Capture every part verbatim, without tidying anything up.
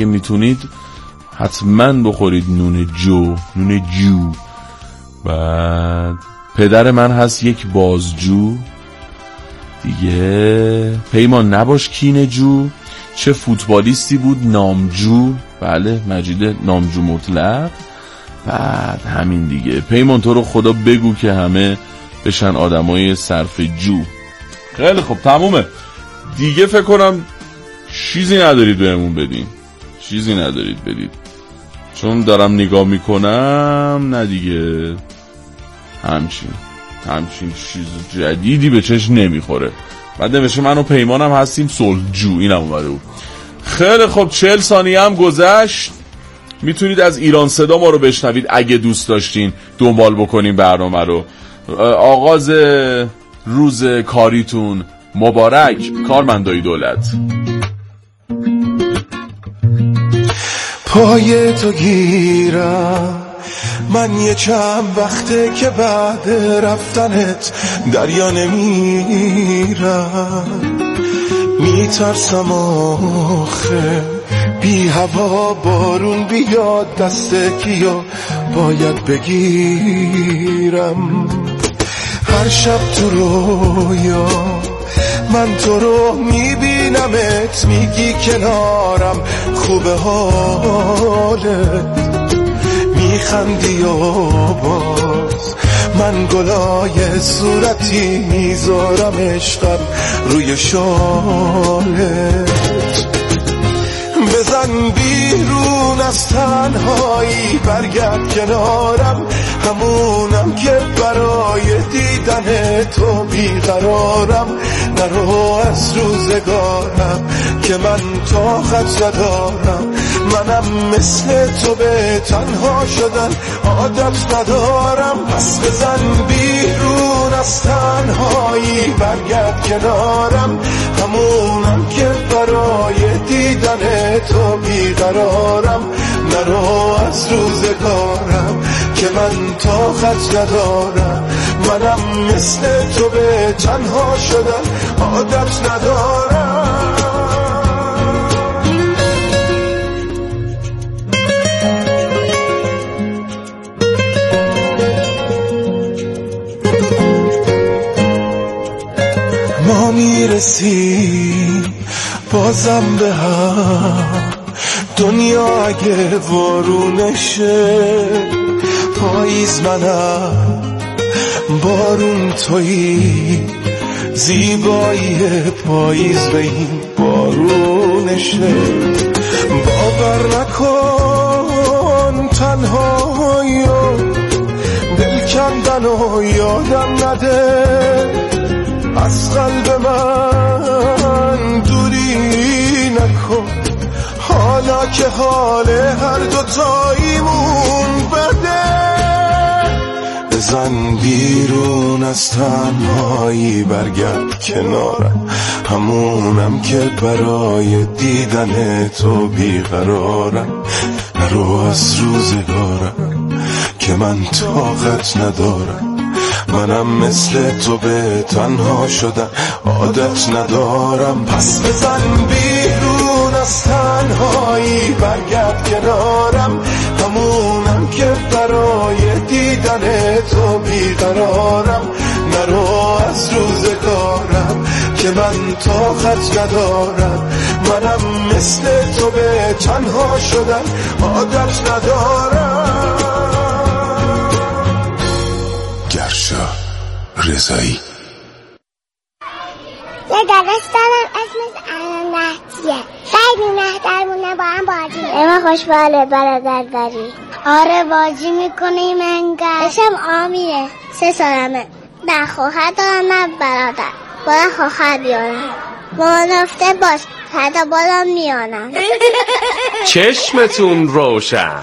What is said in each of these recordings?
اگه میتونید حتما بخورید نون جو، نون جو. بعد پدر من هست یک بازجو دیگه. پیمان نباش کینه جو، چه فوتبالیستی بود نامجو. بله مجید نامجو مطلق. بعد همین دیگه. پیمان تو رو خدا بگو که همه بشن آدمای صرف جو. خیلی خب تمومه دیگه. فکر کنم چیزی ندارید بهمون بدین، چیزی ندارید بدید، چون دارم نگاه میکنم نه دیگه. همچین همچین چیز جدیدی به چشم نمیخوره. بعد نمیشه من و پیمانم هستیم صلحجو. اینم اومده بود. خیلی خب چهل ثانیه هم گذشت. میتونید از ایران صدا ما رو بشنوید اگه دوست داشتین دنبال بکنیم برنامه رو. آغاز روز کاریتون مبارک کارمندای دولت. پای تو گیرم من یه چند وقته که بعد رفتنت دریا نمیرم. میترسم آخه بی هوا بارون بیاد دست کیو باید بگیرم. هر شب تو رویا من تو رو میبینمت، میگی کنارم خوبه حالت، میخندی و باز من گلای صورتی میذارم عشقم روی شالت. بزن بیرون از تنهایی برگرد کنارم، همونم که برای دیدن تو بیقرارم. نرو از روزگارم که من طاقت ندارم، منم مثل تو به تنها شدن عادت ندارم. پس بزن بیرون از تنهایی برگرد کنارم، همونم که برای دیدن تو بیقرارم. نرو از روزگارم که من طاقت ندارم، منم مثل تو به تنها شدن عادت ندارم. ما میرسیم بازم به هم، دنیا اگه وارونشه پاییز منم بارون تویی، زیبایی پاییز به این بارونشه. باور نکن تنهایی و دل کندن و یادم نده، از قلب من دوری نکن حالا که حال هر دوتاییمون بده. بزن بیرون از تنهایی برگرد کنارم، همونم که برای دیدن تو بیقرارم. نرو از روزگارم که من طاقت ندارم، منم مثل تو به تنها شدن عادت ندارم. پس بزن بیرون از تنهایی برگرد کنارم، همونم که برای دیدن تو بیقرارم. نرو از روزگارم که من طاقت ندارم، منم مثل تو به تنها شدن عادت ندارم. گرشا رضایی. یه داداش دارم اسمش الان مهدیه، خیلی مهترمونه، با هم بازی میکنه. اما خوشباله برادر داری؟ آره بازی میکنیم انگار. اسم آمیره، سه سالمه. نه خواهر دارم نه برادر، بالا خواهر بیارم. با نفته باش حتی بالا میانم. چشمتون روشن.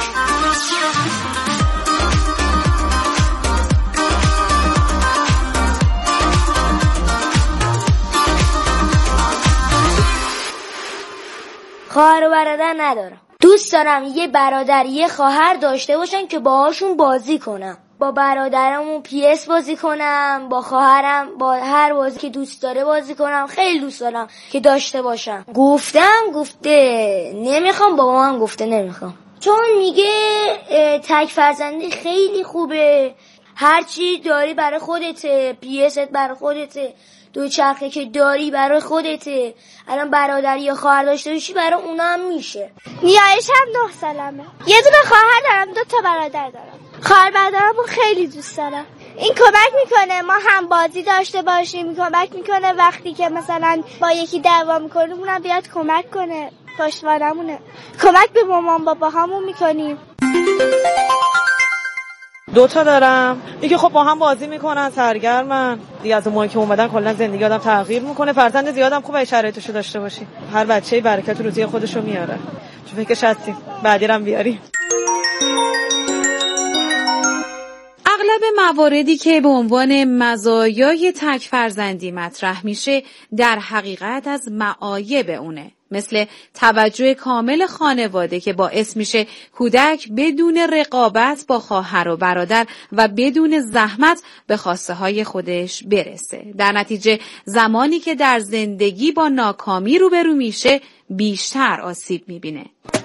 خواهر و برادر ندارم. دوست دارم یه برادر یه خواهر داشته باشن که باهاشون بازی کنم. با برادرمون پی اس بازی کنم، با خواهرم با هر بازی که دوست داره بازی کنم. خیلی دوست دارم که داشته باشم. گفتم گفته نمیخوام، بابا هم گفته نمیخوام، چون میگه تک فرزندی خیلی خوبه، هرچی داری برای خودته، پی است برای خودته، دو چرخه که داری برای خودته، الان برادری یا خواهر داشته باشی برای اونا هم میشه. نیایش هم نه سالمه، یه دونه خواهر دارم، دو تا برادر دارم. خواهر برادرمو خیلی دوست دارم. این کمک میکنه ما هم بازی داشته باشیم، کمک میکنه وقتی که مثلا با یکی دعوا میکنیم اونم بیاد کمک کنه، پشتوانمونه. کمک به مامان بابا همون میکنیم. دوتا دارم، دیگه خب با هم بازی میکنن، سرگرمن دیگه. از اون موقعی که اومدن کلا زندگی آدم تغییر میکنه. فرزند زیادم خوبه شرایطشو داشته باشی، هر بچه‌ای برکت روزی خودشو میاره. چون فکرش هستیم بعدیرم بیاری. اغلب مواردی که به عنوان مزایای تک فرزندی مطرح میشه در حقیقت از معایب اونه، مثل توجه کامل خانواده که باعث میشه کودک بدون رقابت با خواهر و برادر و بدون زحمت به خواسته های خودش برسه. در نتیجه زمانی که در زندگی با ناکامی روبرو میشه بیشتر آسیب میبینه.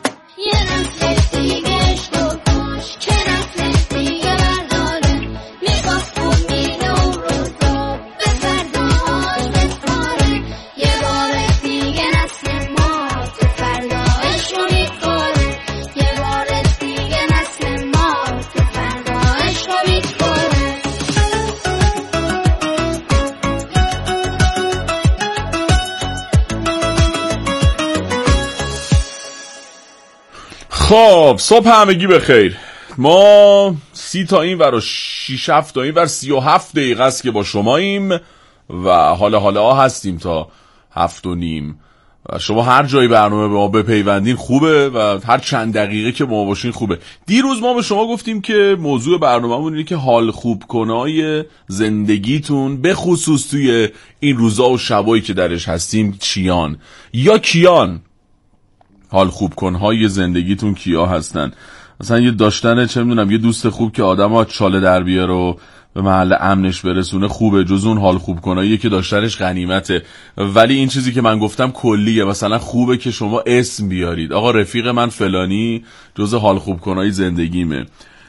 خب صبح همگی بخیر. ما سی تا این ور و شیش هفت تا این ور سی و هفت دقیقه است که با شماییم و حالا حالا هستیم تا هفت و نیم و شما هر جایی برنامه به ما بپیوندین خوبه و هر چند دقیقه که ما باشین خوبه. دیروز ما به شما گفتیم که موضوع برنامه‌مون اینه که حال خوب کنای زندگیتون به خصوص توی این روزا و شبایی که درش هستیم چیان یا کیان. حال خوب کنهای زندگیتون کیا هستن؟ مثلا یه داشتن چه میدونم یه دوست خوب که آدمو چاله در بیاره و به محل امنش برسونه خوبه، جز اون حال خوب کناییه که داشتنش غنیمته. ولی این چیزی که من گفتم کلیه. مثلا خوبه که شما اسم بیارید، آقا رفیق من فلانی جز حال خوب کنای زندگیمه،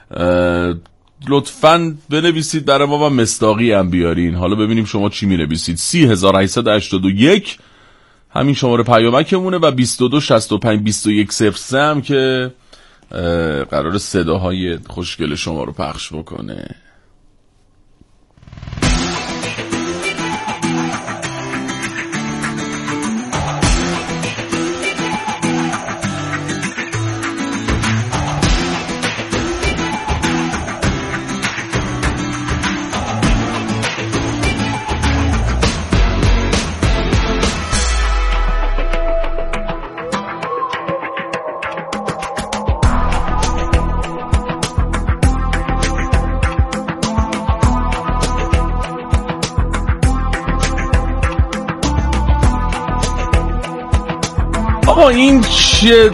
لطفاً بنویسید برای ما و مصداقی هم بیارین. حالا ببینیم شما چی می‌نویسید. سی هزار و هشتصد و هشتاد و یک همین شماره پیامکمونه و بیست و دو شصت و پنج بیست و یک صفر سه هم که قرار صداهای خوشگل شما رو پخش بکنه. آقا این چه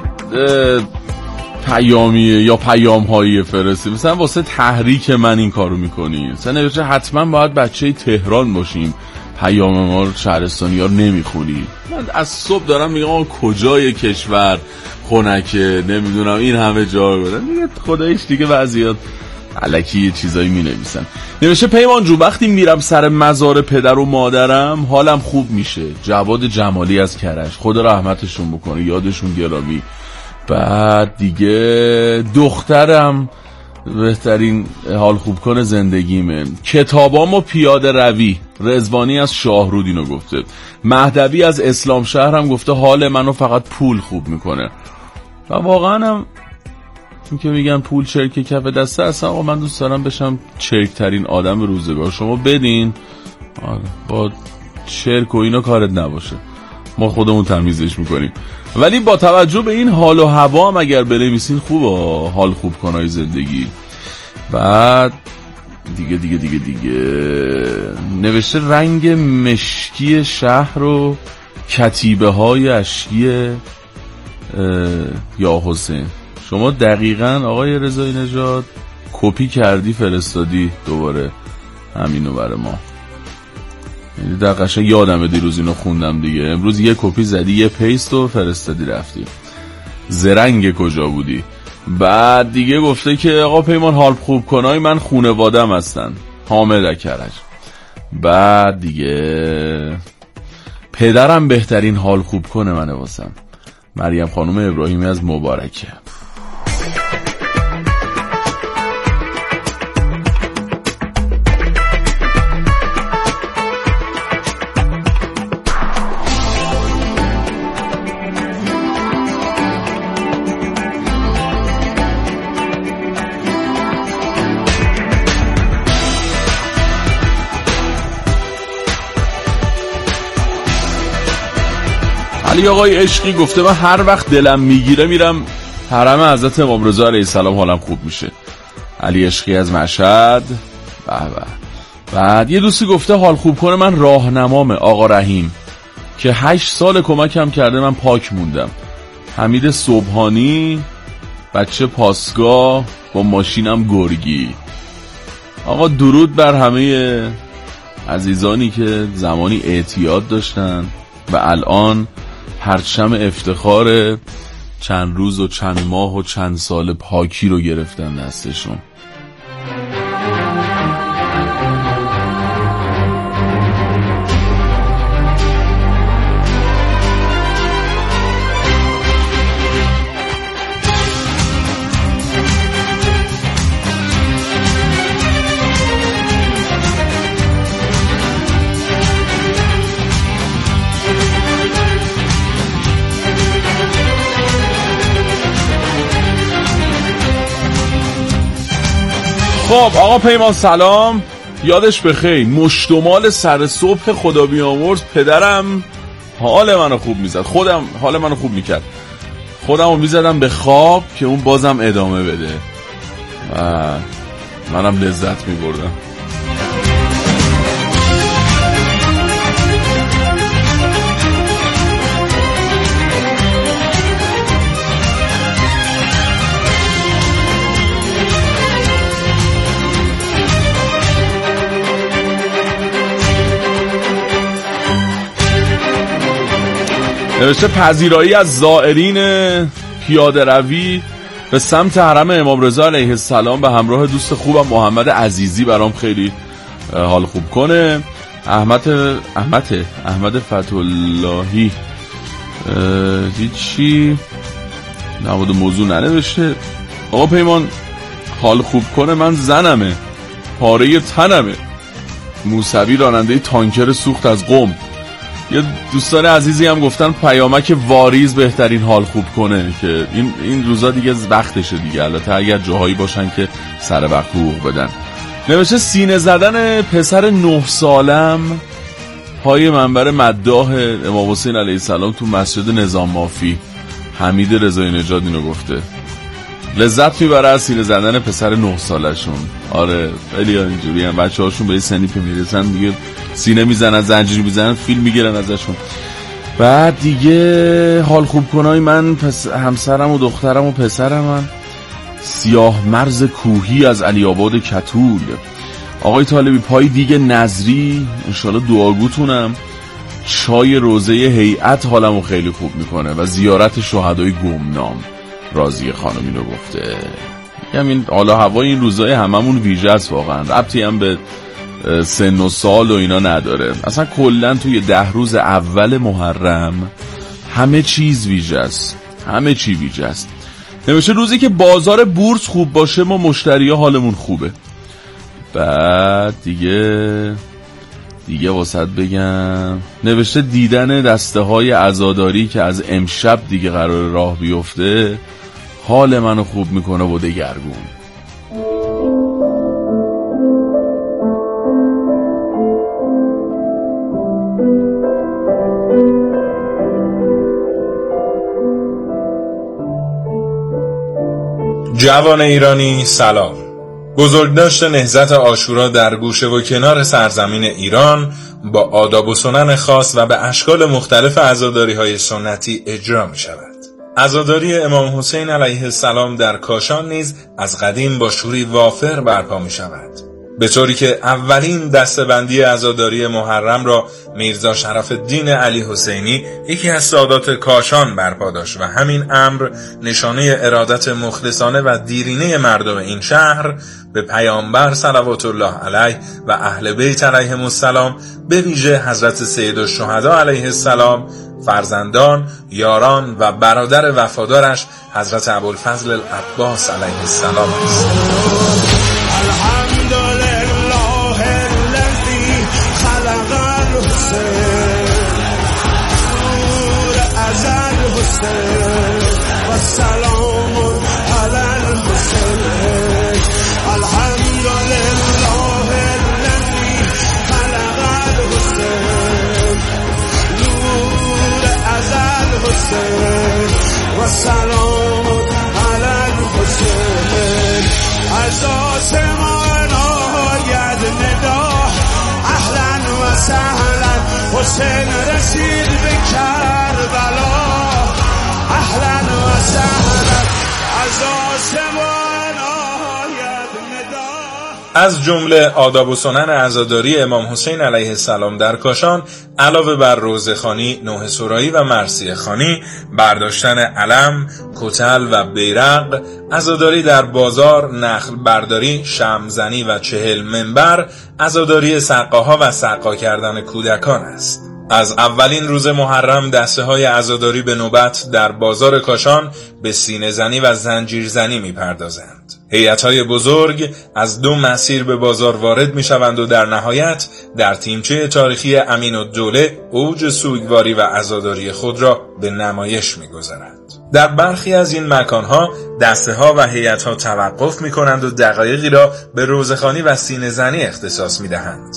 پیامیه یا پیام هایی فرستی؟ مثلا واسه تحریک من این کارو میکنی؟ مثلا نوشته حتما باید بچه تهران باشیم، پیام ما رو شهرستانی ها رو نمیخونی. من از صبح دارم میگم آقا کجای کشور خنکه، نمیدونم این همه جا بودن دیگه، خدایش دیگه بعضیات الکی یه چیزایی می نویسن. نوشته پیمان جو وقتی میرم سر مزار پدر و مادرم حالم خوب میشه. جواد جمالی از کرج، خدا رحمتشون بکنه، یادشون گرامی. بعد دیگه دخترم بهترین حال خوب کنه زندگیمه. کتابامو پیاده روی، رضوانی از شاهرود اینو گفته. مهدوی از اسلام شهر هم گفته حال منو فقط پول خوب میکنه. و واقعا هم این که میگن پول چرک کف دسته، اصلا آقا من دوست دارم بشم چرک ترین آدم روزگار. شما بدین با چرک و اینا کارت نباشه، ما خودمون تمیزش میکنیم. ولی با توجه به این حال و هوا هم اگر بنویسین خوبه، حال خوب کنای زندگی. بعد دیگه دیگه دیگه دیگه نوشته رنگ مشکی شهر و کتیبه های اشکی یا حسین. شما دقیقاً آقای رضایی نژاد کپی کردی فرستادی دوباره همینو برای ما. یعنی در قشنگ یادمه دیروز اینو خوندم دیگه. امروز یه کپی زدی یه پیست و فرستادی رفتی. زرنگ کجا بودی؟ بعد دیگه گفته که آقا پیمان حال خوب کنای من خونوادم هستن، حامد کرج. بعد دیگه پدرم بهترین حال خوب کنه منه واسم، مریم خانم ابراهیمی از مبارکه. علی آقای عشقی گفته من هر وقت دلم میگیره میرم حرم حضرت امام رضا علیه السلام حالم خوب میشه. علی عشقی از مشهد. به به. بعد یه دوستی گفته حال خوب کنه من راهنمام آقا رحیم که هشت سال کمکم کرده من پاک موندم. حمید صبحانی بچه پاسگاه با ماشینم گرگی. آقا درود بر همه عزیزانی که زمانی اعتیاد داشتن و الان پرچم افتخار چند روز و چند ماه و چند سال پاکی رو گرفتن دستشون. خب آقا پیمان سلام، یادش بخیر، مشتمال سر صبح خدا بیامرز پدرم حال منو خوب میزد، خودم حال منو خوب میکرد، خودمو میزدم به خواب که اون بازم ادامه بده و منم لذت میبردم. نوشته پذیرایی از زائرین پیاده روی به سمت حرم امام رضا علیه السلام به همراه دوست خوبم محمد عزیزی برام خیلی حال خوب کنه. احمد احمد احمد فتح‌اللهی هیچی نبود موضوع ننوشته. آقا پیمان حال خوب کنه من زنمه، پاره تنمه، موسوی راننده تانکر سوخت از قم. یه دوستان عزیزی هم گفتن پیامک واریز بهترین حال خوب کنه که این این روزا دیگه وقتشه دیگه، البته اگر جاهایی باشن که سر وقت حقوق بدن. نوشته سینه زدن پسر نه سالم پای منبر مداح امام حسین علیه السلام تو مسجد نظام مافی. حمید رضایی نژاد اینو گفته، لذت میبره از سینه زدن پسر نه سالشون. آره خیلی اینجوری هم بچه هاشون به سنی که میرسن دیگه سینه میزنن، زنجیر میزنن، فیلم میگیرن ازشون. بعد دیگه حال خوب کنای من پس همسرم و دخترم و پسرم من سیاه مرز کوهی از علی آباد کتول. آقای طالبی پای دیگه نظری انشالله دعاگوتونم. چای روزه هیئت حالمو خیلی خوب میکنه و زیارت شهدای گمنام. راضیه خانم اینو گفته. همین حالا هوای این روزای هممون ویژه است واقعا، ربطی هم به سن و سال و اینا نداره. اصلا کلا توی ده روز اول محرم همه چیز ویژه است، همه چی ویژه است. نوشته روزی که بازار بورس خوب باشه ما مشتری ها حالمون خوبه. بعد دیگه دیگه واسط بگم نوشته دیدن دسته های عزاداری که از امشب دیگه قرار راه بیفته حال منو خوب میکنه و دگرگون. جوان ایرانی سلام. بزرگداشت نهضت عاشورا در گوشه و کنار سرزمین ایران با آداب و سنن خاص و به اشکال مختلف عزاداری‌های سنتی اجرا می شود. عزاداری امام حسین علیه السلام در کاشان نیز از قدیم با شوری وافر برپا می شود، به طوری که اولین دسته‌بندی عزاداری محرم را میرزا شرف الدین علی حسینی یکی از سادات کاشان برپا داشت و همین امر نشانه ارادت مخلصانه و دیرینه مردم این شهر به پیامبر صلوات الله علیه و اهل بیت علیهم السلام، به ویژه حضرت سیدالشهدا علیه السلام، فرزندان، یاران و برادر وفادارش حضرت ابوالفضل العباس علیه السلام است. و سلام علی الحسین. از آسمان آید ندا اهلا و سهلا، حسین رسید به کربلا اهلا و سهلا. از آسمان آید ندا. از جمله آداب و سنن عزاداری امام حسین علیه السلام در کاشان علاوه بر روزخوانی، نوحه سرایی و مرثیه خوانی، برداشتن علم، کتل و بیرق، عزاداری در بازار، نخل برداری، شمع‌زنی و چهل منبر، عزاداری سقاها و سقا کردن کودکان است. از اولین روز محرم دسته های عزاداری به نوبت در بازار کاشان به سینه زنی و زنجیر زنی می پردازند. هیئت‌های بزرگ از دو مسیر به بازار وارد می شوند و در نهایت در تیمچه تاریخی امین‌الدوله اوج سوگواری و عزاداری خود را به نمایش می گذارند. در برخی از این مکانها دسته ها و هیئت‌ها توقف می کنند و دقایقی را به روزخوانی و سینه زنی اختصاص می دهند.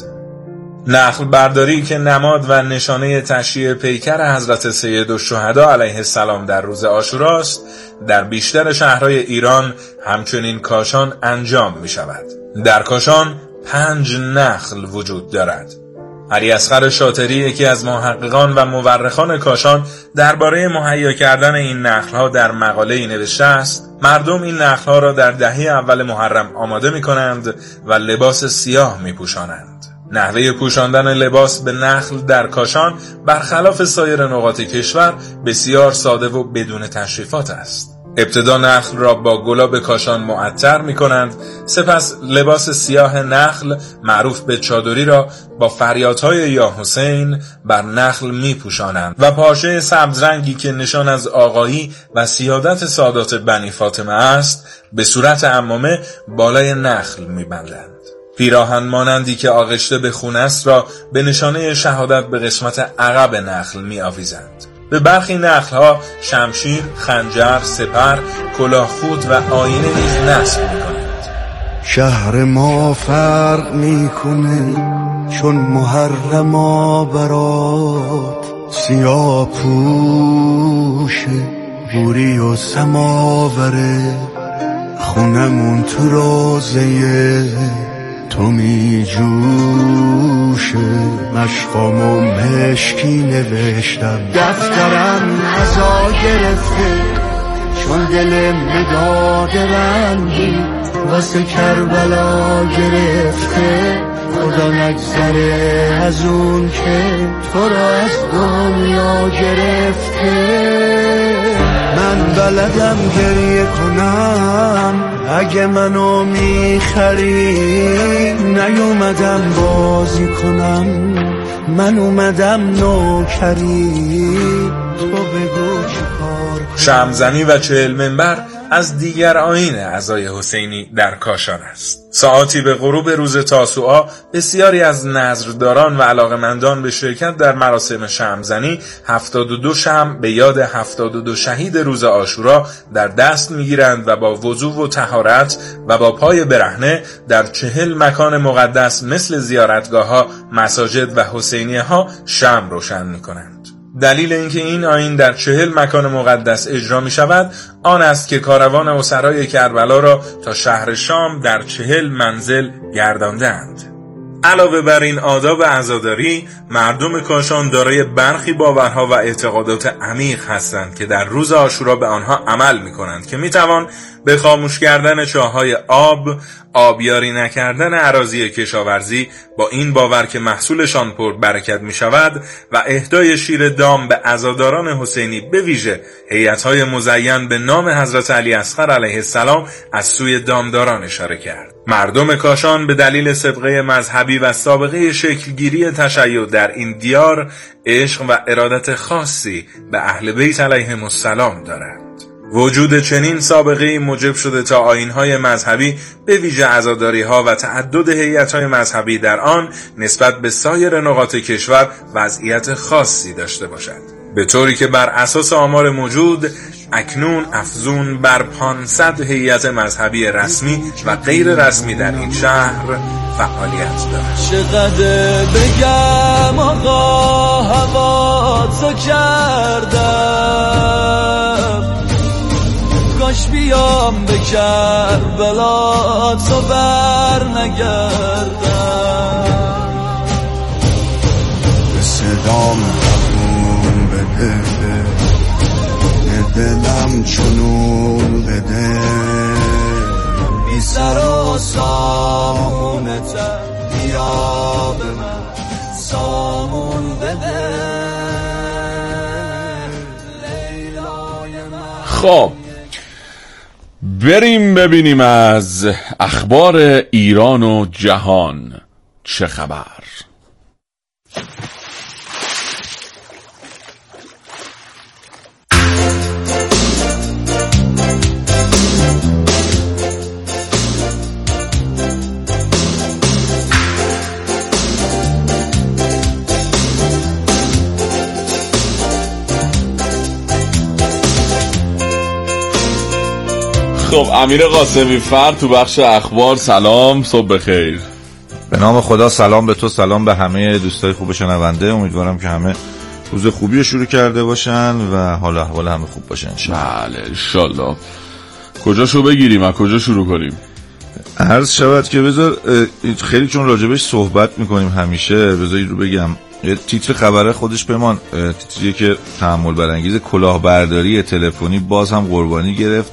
نخل برداری که نماد و نشانه تشییع پیکر حضرت سیدالشهدا علیه السلام در روز عاشورا است، در بیشتر شهرهای ایران همچنین کاشان انجام می شود. در کاشان پنج نخل وجود دارد. علی اصغر شاطری، یکی از محققان و مورخان کاشان، درباره مهیا کردن این نخل‌ها در مقاله‌ای نوشته است: مردم این نخل‌ها را در دهه اول محرم آماده می‌کنند و لباس سیاه می‌پوشانند. نحوه پوشاندن لباس به نخل در کاشان برخلاف سایر نقاط کشور بسیار ساده و بدون تشریفات است. ابتدا نخل را با گلاب کاشان معطر می کنند، سپس لباس سیاه نخل معروف به چادری را با فریادهای یا حسین بر نخل می پوشانند و پارچه سبز رنگی که نشان از آقایی و سیادت سادات بنی فاطمه است به صورت عمامه بالای نخل می بندند. پیراهن مانندی که آغشته به خون است را به نشانه شهادت به قسمت عقب نخل می آویزند. به برخی نخل‌ها شمشیر، خنجر، سپر، کلاهخود و آینه نیز نصب می‌کنند. شهر ما فرق میکنه چون محرما برات، سیاه پوشه بوری و سماوره، خونمون تو روزه تو می جوشه، مشقامو مشکی نوشتم، دفترم ازا گرفته چون دل مداد رنگی واسه کربلا گرفته، خدا نگذره از اون که تو را از دنیا گرفته. من بلدم گریه کنم اگه منو میخری، نیومدم بازی کنم من اومدم نوکری، تو بگو چی کار کنم. شمع‌زنی و چهل منبر از دیگر آیین عزای حسینی در کاشان است. ساعتی به غروب روز تاسوعا بسیاری از نظرداران و علاقمندان به شرکت در مراسم شمع‌زنی هفتاد و دو شمع به یاد هفتاد و دو شهید روز عاشورا در دست میگیرند و با وضو و طهارت و با پای برهنه در چهل مکان مقدس مثل زیارتگاه‌ها، مساجد و حسینیه‌ها شمع روشن می‌کنند. دلیل اینکه این آیین در چهل مکان مقدس اجرا می شود آن است که کاروان اسرای کربلا را تا شهر شام در چهل منزل گرداندند. علاوه بر این آداب عزاداری، مردم کاشان دارای برخی باورها و اعتقادات عمیق هستند که در روز عاشورا به آنها عمل می‌کنند که می‌توان به خاموش کردن چاه‌های آب، آبیاری نکردن اراضی کشاورزی با این باور که محصولشان پر برکت می‌شود و اهدای شیر دام به عزاداران حسینی به ویژه هیئت‌های مزین به نام حضرت علی اصغر علیه السلام از سوی دامداران اشاره کرد. مردم کاشان به دلیل سابقه مذهبی و سابقه شکلگیری تشیع در این دیار عشق و ارادت خاصی به اهل بیت علیهم السلام دارند. وجود چنین سابقه‌ای موجب شده تا آیین‌های مذهبی به ویژه عزاداری‌ها و تعدد هیئت‌های مذهبی در آن نسبت به سایر نقاط کشور وضعیت خاصی داشته باشد، به طوری که بر اساس آمار موجود اکنون افزون بر پانصد هیئت مذهبی رسمی و غیر رسمی در این شهر فعالیت دارد. چقدر بگم آقا هواتو کردم، کاش بیام به کربلا تو بر نگردم، به صدام تفون بده، به دلم چنون بده، بی سر و سامونت بیا به من سامون بده. خب بریم ببینیم از اخبار ایران و جهان چه خبر. خب امیر قاسمی فر تو بخش اخبار. سلام، صبح بخیر. به نام خدا، سلام به تو، سلام به همه دوستای خوب شنونده. امیدوارم که همه روز خوبی رو شروع کرده باشن و حال احوال همه خوب باشه انشالله. بله انشالله. کجاشو بگیریم، از کجا شروع کنیم؟ عرض شود که بذار خیلی چون راجبش صحبت میکنیم همیشه، بذار رو بگم تیتر خبره خودش بمان تیتریه که تأمل برانگیز. کلاهبرداری تلفنی باز هم قربانی گرفت.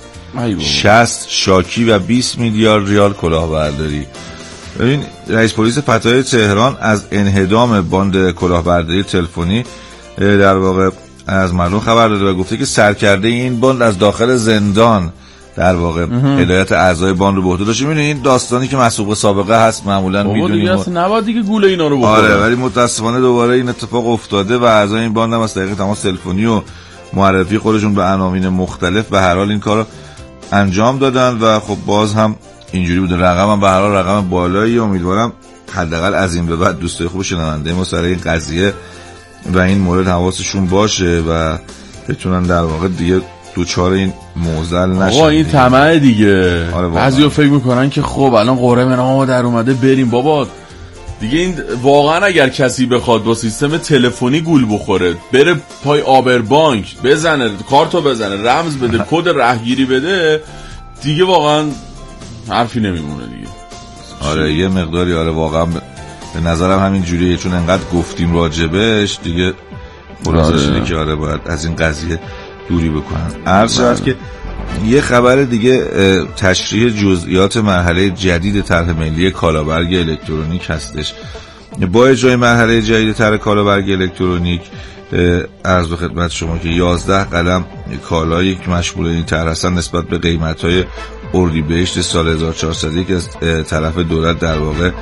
شصت شاکی و بیست میلیارد ریال کلاهبرداری. ببین رئیس پلیس پتای تهران از انهدام باند کلاهبرداری تلفنی در واقع از مردم خبر داده و گفته که سرکرده این باند از داخل زندان در واقع هدایت اعضای باند رو به عهده داشته. می‌بینید این داستانی که مسبوق سابقه هست معمولا میدونیم اصلا نباید دیگه گوله اینا رو بخوره. آره ولی متاسفانه دوباره این اتفاق افتاده و اعضای این باند هم از طریق تماس تلفنی و معرفی خودشون به عناوین مختلف به هر حال این کارو انجام دادن و خب باز هم اینجوری بوده. رقم هم به هر حال رقم بالایی. امیدوارم حداقل از این به بعد دوستای خوب شنونده ما سر این قضیه و این مورد حواسشون باشه و بتونن در واقع دیگه دوچار این موزل نشن. آقا این طمع دیگه. آره بعضیا فکر میکنن که خب الان قرعه ما در اومده بریم بابا دیگه. این واقعا اگر کسی بخواد با سیستم تلفنی گول بخوره، بره پای آبربانک بزنه، کارتو بزنه، رمز بده، کد رهگیری بده، دیگه واقعا حرفی نمیمونه دیگه. آره یه مقداری آره واقعا به نظرم همین جوریه، چون انقدر گفتیم راجبش دیگه خلاصه شده که آره باید از این قضیه دوری بکنن. عرض شد که یه خبر دیگه تشریح جزئیات مرحله جدید طرح ملی کالابرگ الکترونیک هستش. با اجرای مرحله جدید طرح کالابرگ الکترونیک عرض به خدمت شما که یازده قلم کالایی که مشمول این طرح هستن نسبت به قیمت‌های اردیبهشت سال هزار و چهارصد که از طرف دولت در واقع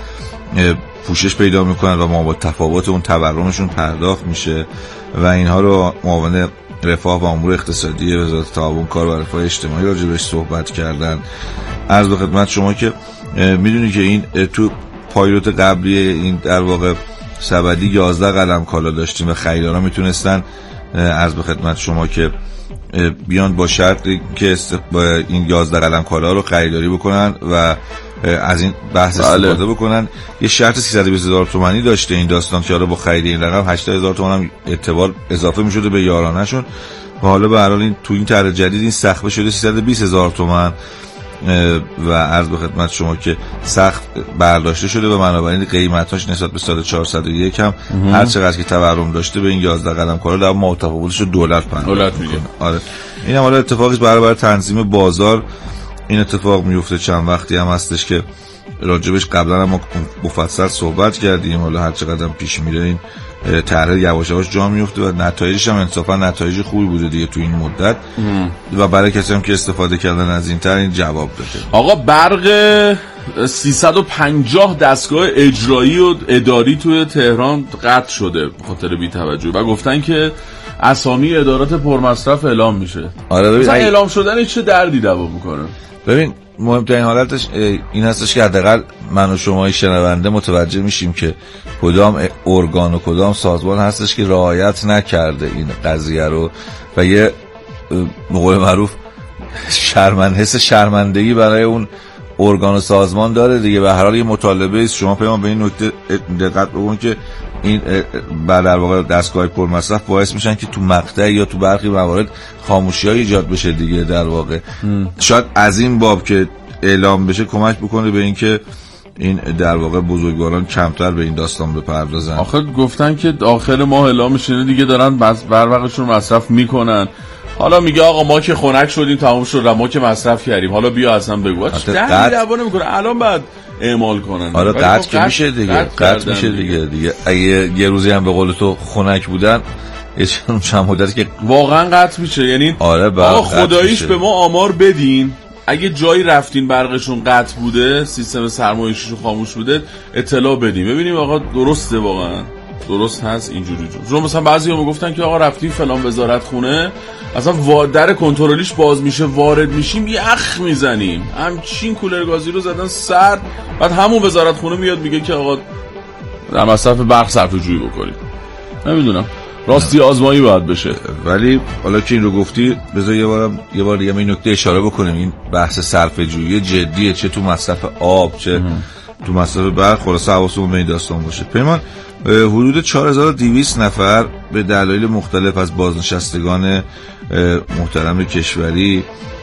پوشش پیدا میکنن و ما با تفاوت اون تورمشون پرداخت میشه و اینها رو معاون رفاه و امور اقتصادی وزارت تعاون کار و رفاه اجتماعی راجع بهش صحبت کردن. عرض به خدمت شما که میدونی که این تو پایلوت قبلی این در واقع سبدی یازده قلم کالا داشتیم و خریدارا میتونستن عرض به خدمت شما که بیان با شرطی که با این یازده قلم کالا رو خریداری بکنن و از این بحث استفاده بله. بکنن. یه شرط سیصد و بیست هزار تومانی داشته این داستان که حالا با خرید این رقم هشتاد هزار تومان هم اعتبار اضافه میشده به یارانه‌شون و حالا به هر حال این تو این طرح جدید این سقف شده سیصد و بیست هزار تومان و عرض به خدمت شما که سخت برداشته شده و بنابراین قیمتاش نسبت به سال چهارصد و یک هم هر چقدر که تورم داشته به این یازده قدم کارا در متفاوتش رو دولت پرداخت میکنه. آره این هم حالا اتفاقی برابر تنظیم بازار این اتفاق میفته. چند وقتی هم هستش که راجبش قبلا هم مفصل صحبت کردیم. حالا هر چقدر پیش میره این طرح یواش یواش جا میفته و نتایجش هم انصافا نتایج خوبی بوده دیگه تو این مدت م. و برای کسی هم که استفاده کردن از این طرح این جواب داده. آقا برق سیصد و پنجاه دستگاه اجرایی و اداری توی تهران قطع شده به خاطر بی‌توجهی و گفتن که اسامی ادارات پرمصرف اعلام میشه. آره ببین ای... اعلام شدن چه دردی دوا میکنه. ببین مهمترین حالتش این هستش که حداقل من و شما شنونده متوجه میشیم که کدام ارگان و کدام سازمان هستش که رعایت نکرده این قضیه رو و یه مقول معروف شرمند حس شرمندگی برای اون ارگان و سازمان داره دیگه. به هر حال یه مطالبه است. شما پیمان به این نکته دقت بکنید که این بعد در واقع دستگاه پرمصرف باعث میشن که تو مقطع یا تو برخی موارد خاموشی‌های ایجاد بشه دیگه. در واقع م. شاید از این باب که اعلام بشه کمک بکنه به اینکه این در واقع بزرگواران کمتر به این داستان بپردازن. آخر گفتن که آخر ماه اعلام میشه دیگه دارن بروقشون مصرف میکنن. حالا میگه آقا ما که خنک شدیم تموم شد ما که مصرف کردیم حالا بیا اصلا بگو چه دعوا نمیکنه الان بعد اعمال کنن. آره قطع که میشه دیگه قطع میشه دیگه دیگه اگه یه روزی هم به قول تو خنک بودن چند چند مدتی که واقعا قطع میشه. یعنی آره آقا خداییش به ما آمار بدین اگه جایی رفتین برقشون قطع بوده سیستم سرمایه‌شون خاموش بوده اطلاع بدیم ببینیم آقا درسته واقعا درست هست اینجوری جو. چون مثلا بعضی‌ها میگفتن که آقا رفتیم فلان وزارت خونه اصلا در کنترلیش باز میشه وارد میشیم یخ میزنیم همچین کولر گازی رو زدن سرد بعد همون وزارت خونه میاد میگه که آقا در مصرف برق صرفه جویی بکنید. نمیدونم راستی آزمایی باید بشه. ولی حالا که این رو گفتی بذار یه بار یه بار دیگه این نکته اشاره بکنیم. این بحث صرفه جویی جدیه چه تو مصرف آب چه ام. تو مصرف برق. خلاص حواسمون به این داستان باشه. پیمان حدود چهار هزار و دویست نفر به دلایل مختلف از بازنشستگان محترم کشوری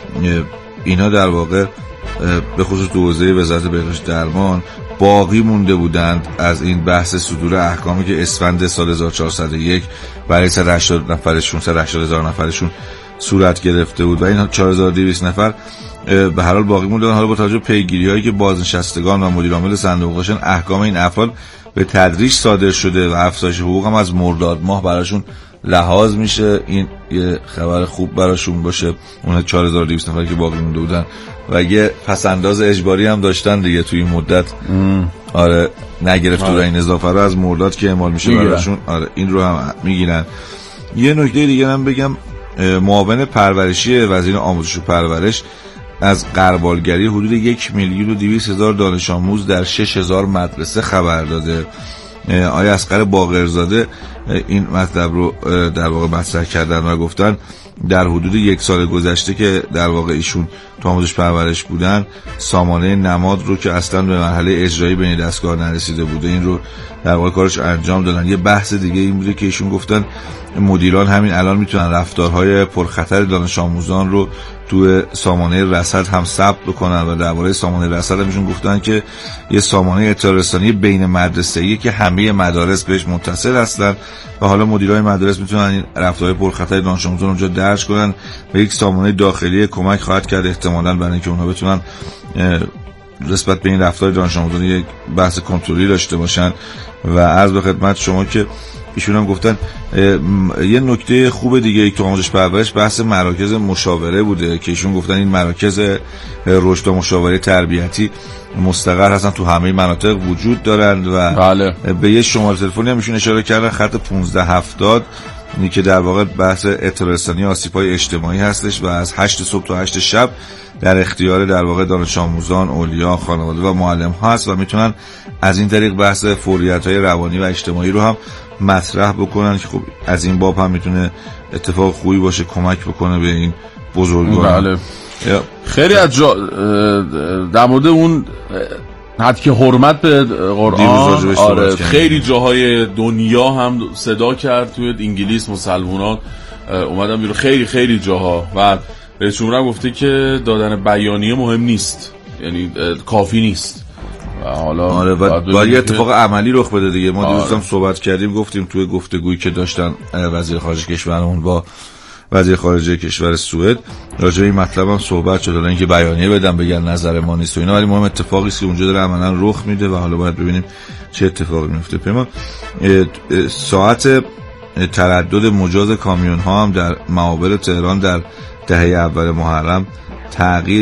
اینا در واقع به خصوص تو حوزه وزارت بهداشت درمان باقی مونده بودند از این بحث صدور احکامی که اسفند سال هزار و چهارصد و یک برای صد و هشتاد نفرشون صد و هشتاد هزار نفرشون صورت گرفته بود و این چهار هزار و دویست نفر به هر حال باقی مونده. حالا با توجه به پیگیری‌هایی که بازنشستگان و مدیر عامل صندوق داشتن احکام این افراد به تدریج صادر شده و افزایش حقوق هم از مرداد ماه براشون لحاظ میشه. این یه خبر خوب براشون باشه اون چهار هزار و دویست نفر که باقی مونده بودن و یه پسنداز اجباری هم داشتن دیگه توی این مدت ام. آره نگرفت آره. این اضافه رو از مرداد که اعمال میشه براشون آره این رو هم میگیرن. یه نکته دیگه هم بگم معاون پرورشی وزیر آموزش و پرورش از غربالگری حدود یک میلیون و دویست هزار دانش آموز در شش هزار مدرسه خبر داده. آقای اصغر باقرزاده این مطلب رو در واقع مطرح کردن و گفتن در حدود یک سال گذشته که در واقع ایشون تو آموزش پرورش بودن سامانه نماد رو که اصلا به مرحله اجرایی بین دستگاه نرسیده بوده این رو در واقع کارش انجام دادن. یه بحث دیگه این بوده که ایشون گفتن مدیران همین الان میتونن رفتارهای پرخطر دانش آموزان رو تو سامانه رصد هم ثبت بکنن و درباره سامانه رصد همشون گفتن که یه سامانه اطلاع رسانی بین مدرسه‌ای که همه مدارس بهش متصل هستن و حالا مدیرای مدارس میتونن این رفتارهای پرخطر دانش آموزان اونجا درج کنن و یک سامانه داخلی کمک خواهد کرد احتمالاً برای اینکه اونها بتونن نسبت به این رفتار دانش آموزان یک بحث کنترلی داشته باشن. و عرض به خدمت شما که ایشون هم گفتن یه نکته خوب دیگه یک تو آموزش پرورش بحث مراکز مشاوره بوده که ایشون گفتن این مراکز رشد و مشاوره تربیتی مستقر هستن تو همه مناطق وجود دارند و بله. به یه شماره تلفنی هم ایشون اشاره کردن خط پانزده هفتاد این که در واقع بحث اطلاع رسانی آسیب‌های اجتماعی هستش و از هشت صبح تا هشت شب در اختیار در واقع دانش آموزان، اولیا، خانواده و معلم ها هست و میتونن از این طریق بحث فوریت‌های روانی و اجتماعی رو هم مطرح بکنن که خب از این باب هم میتونه اتفاق خوبی باشه کمک بکنه به این بزرگواران. بله. خیلی از جا در مورد اون حد که حرمت به قرآن آره خیلی جاهای دنیا هم صدا کرد توی انگلیس مسلمانان اومدن بیرون خیلی خیلی جاها و رئیس جمهور هم گفته که دادن بیانیه مهم نیست، یعنی کافی نیست. حالا آره باید یه اتفاق عملی رخ بده دیگه. ما دیروز هم صحبت کردیم، گفتیم توی گفتگویی که داشتن وزیر خارجه کشورمون با وزیر خارجه کشور سوئد راجع به این مطلب هم صحبت شد، حالا اینکه بیانیه بدن بگن نظر ما نیست و اینا، ولی مهم اتفاقی است که اونجا داره عملاً رخ میده و حالا باید ببینیم چه اتفاقی میفته. پیمان، ساعت تردد مجاز کامیون ها هم در معابر تهران در دهه اول محرم تغییر